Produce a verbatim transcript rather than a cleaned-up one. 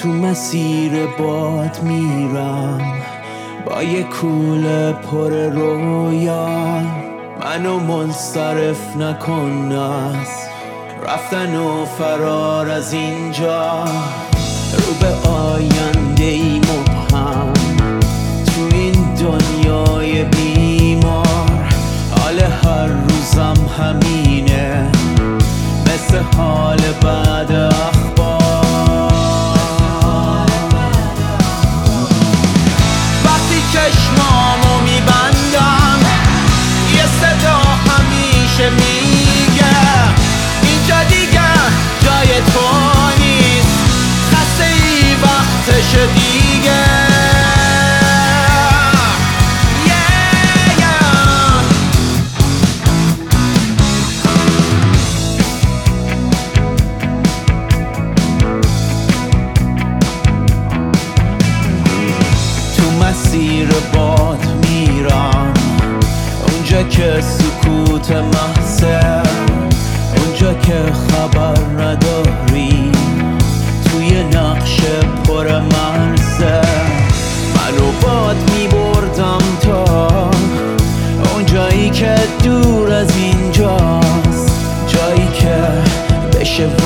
تو مسیر باد میرم با یه کوله پر رویا، منو منصرف نکن از رفتن و فرار از اینجا. رو به آینده ای مبهم تو این دنیای بیمار، حال هر روزم همینه مثل حال بعد اخبار. وقتی چشمامو میبندم یه صدا همیشه میگه اینجا دیگه جای تو نیست، خسته ای وقتشه دیگه. مسیر باد میرم اونجا که سکوت محضه، اونجا که خبر نداری توی نقش پر مرزه. منو باد میبردم تا اونجایی که دور از اینجاست، جایی که بشه